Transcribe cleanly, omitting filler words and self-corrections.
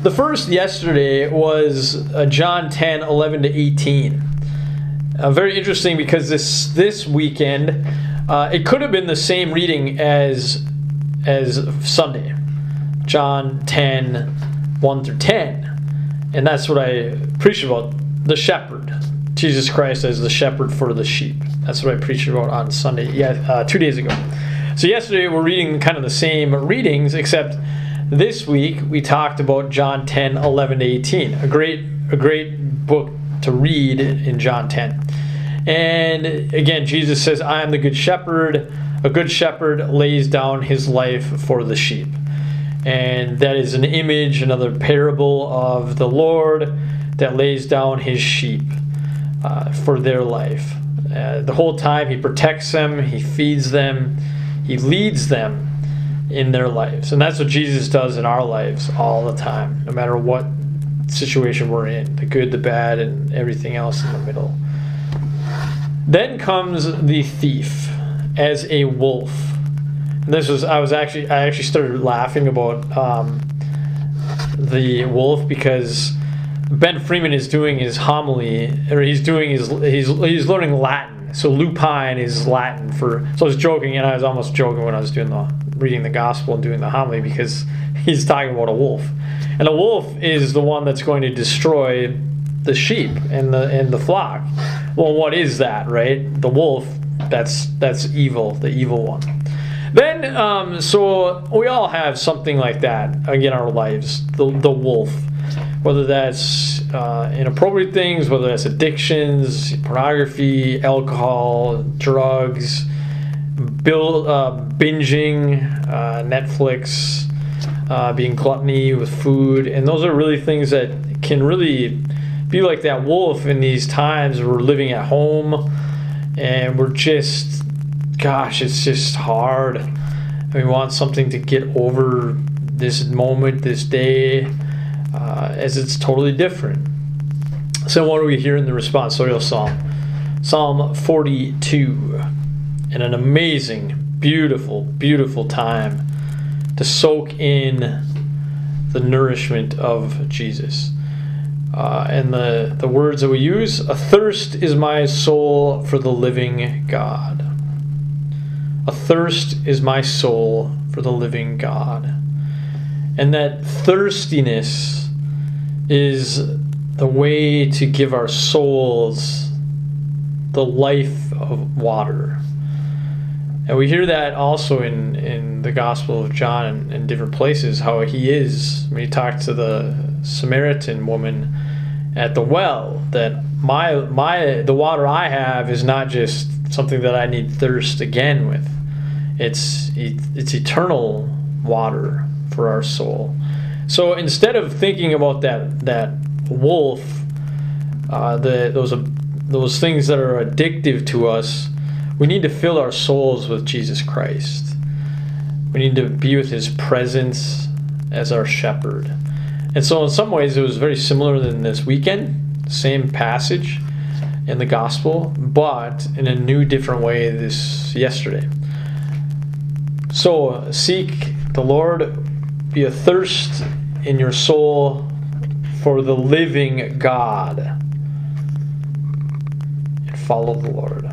The first yesterday was John 10, 11 to 18. Very interesting because this weekend, it could have been the same reading as Sunday. John 10, 1 through 10. And that's what I preached about, the shepherd. Jesus Christ as the shepherd for the sheep. That's what I preached about on Sunday, 2 days ago. So yesterday we're reading kind of the same readings, except this week we talked about John 10, 11 to 18. A great book to read in John 10. And again, Jesus says, I am the good shepherd. A good shepherd lays down his life for the sheep. And that is an image, another parable of the Lord that lays down his sheep for their life. The whole time he protects them, he feeds them, he leads them in their lives. And that's what Jesus does in our lives all the time, no matter what situation we're in, the good, the bad, and everything else in the middle. Then comes the thief as a wolf. And I actually started laughing about the wolf because Ben Freeman is doing his homily, or he's learning Latin. So lupine is Latin so I was joking, and I was almost joking when I was reading the gospel and doing the homily, because he's talking about a wolf. And a wolf is the one that's going to destroy the sheep and the flock. Well, what is that, right? The wolf, that's evil, the evil one. Then, so we all have something like that in our lives, the wolf. Whether that's inappropriate things, whether that's addictions, pornography, alcohol, drugs, binging, Netflix, being gluttony with food. And those are really things that can really be like that wolf in these times. We're living at home and we're just, it's just hard. And we want something to get over this moment, this day, as it's totally different. So what do we hear in the responsorial psalm? Psalm 42. And an amazing, beautiful, beautiful time to soak in the nourishment of Jesus. And the words that we use, athirst is my soul for the living God. Athirst is my soul for the living God. And that thirstiness is the way to give our souls the life of water. And we hear that also in the Gospel of John in different places, how he is, when he talked to the Samaritan woman at the well, that the water I have is not just something that I need thirst again with. It's eternal water for our soul. So instead of thinking about that wolf, those things that are addictive to us, we need to fill our souls with Jesus Christ. We need to be with his presence as our shepherd. And so in some ways it was very similar than this weekend, same passage in the gospel, but in a new, different way yesterday. So seek the Lord, be athirst in your soul for the living God, and follow the Lord.